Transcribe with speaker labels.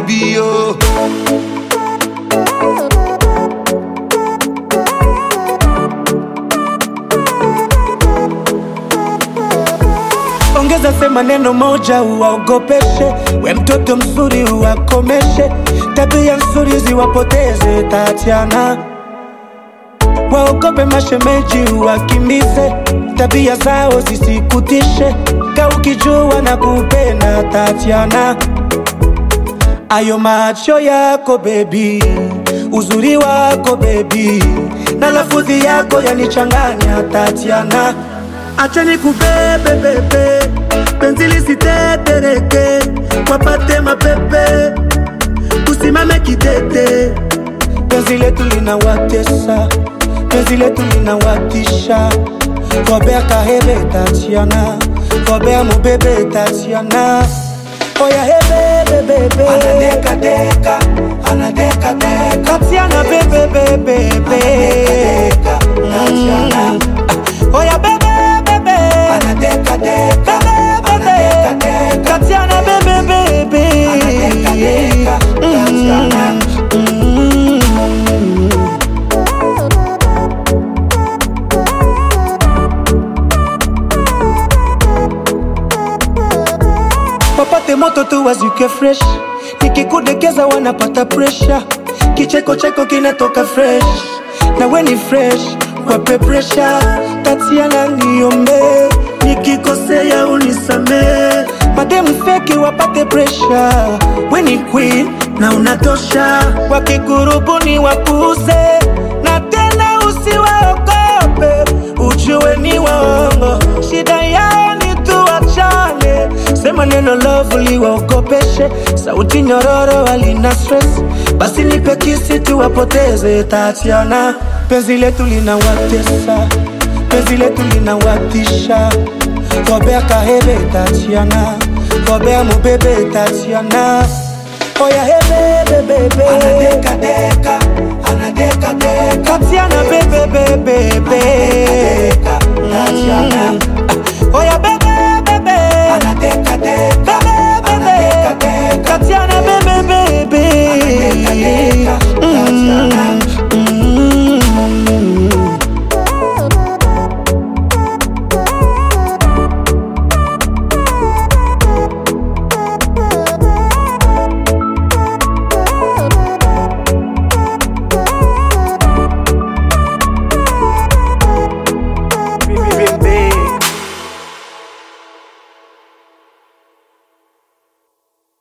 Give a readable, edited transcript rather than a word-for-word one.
Speaker 1: baby, oh.
Speaker 2: Ongeza sema neno moja uwaogopeshe, we mtoto mzuri uwakomeshe, tabia nzuri ziwapoteze Tatiana. Waogope mashemeji uwakimbize, tabia zao zisikutishe, ka ukijua na kupenda Tatiana. Ayo macho yako baby, uzuri wako baby, na lafudhi yako yanichanganya Tatiana. Acha nikubebe bebe, penzi lisitetereke, wapate mapepe, usimame kidete. Penzi letu linawatesa, penzi letu linawatisha. Robert kahebe Tatiana, Robert mubebe Tatiana. Oya hebe bebe, anadeka deka, anadeka deka. Tatiana bebe bebe bebe, Tatiana. Oya bebe bebe, anadeka deka, anadeka deka. Tatiana bebe bebe, anadeka deka, Tatiana. Wapate moto tu wazuke fresh, nikikudekeza wanapata pressure. Kicheko cheko kinatoka fresh, na we ni fresh, wape pressure. Tatiana niombe, nikikosea unisame. Mademu feki wapate pressure, we ni queen na unatosha. Wakikurubuni wapuze, na tena usiwaogope, ujue ni waongo. Shida yao ni tuachane, sema neno lovely waogopeshe. Sauti nyororo walina stress, basi nipe kisi tuwapoteze Tatiana. Penzi letu linawatesa, penzi letu linawatisha. Robert kahebe Tatiana, Robert mubebe Tatiana. Oya hebe bebe, anadeka deka, anadeka deka. Tatiana bebe bebe bebe, Tatiana.